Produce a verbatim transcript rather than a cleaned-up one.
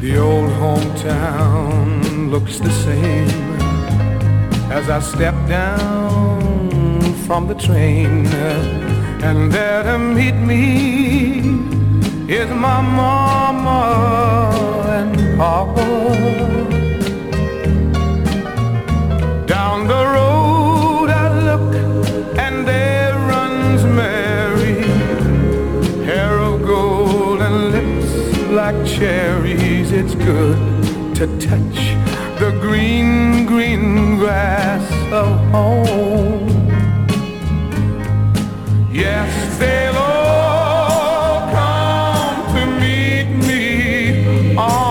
The old hometown looks the same as I step down from the train, and there to meet me is my mama and papa. Down the road I look and there runs Mary, hair of gold and lips like cherries. It's good to touch the green, green grass of home. Yes, there